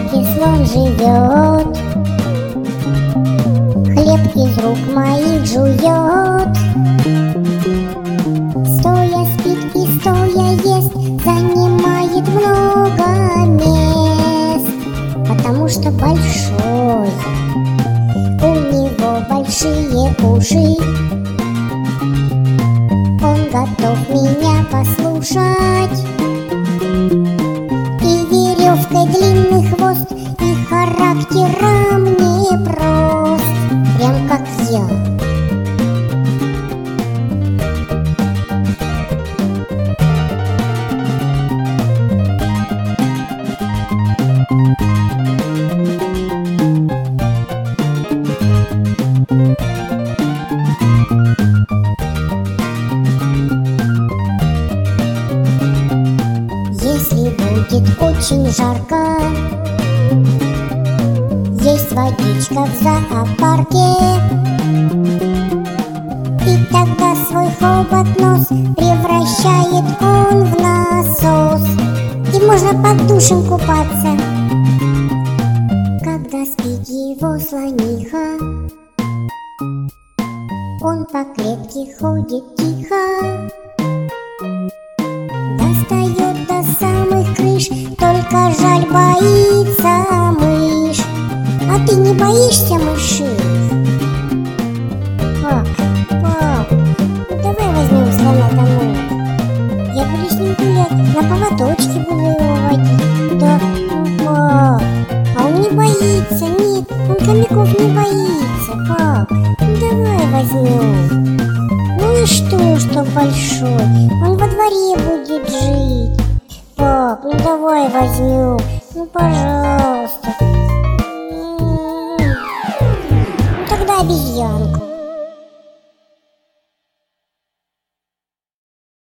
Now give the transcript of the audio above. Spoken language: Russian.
клетке слон живет, хлеб из рук моих жует. Стоя спит и стоя ест, занимает много мест, потому что большой, у него большие уши. Он готов меня послушать, и веревкой длинный хвост, и характером непрост, прям как я. Если будет очень жарко, есть водичка в зоопарке, и тогда свой хобот-нос превращает он в насос, и можно под душем купаться, когда спит его слониха. Он по клетке ходит тихо, достает до самых крыш, только жаль, боится мышь. А ты не боишься мышей? Пап, давай возьмем слона домой. Я буду с ним гулять, на поводочке буду его водить. Да, пап, а он не боится, нет, он хомяков не боится, пап. Давай возьмем. Ну и что большой? Он во дворе будет жить. Пап, ну давай возьмем. Ну пожалуйста. Ну тогда обезьянку.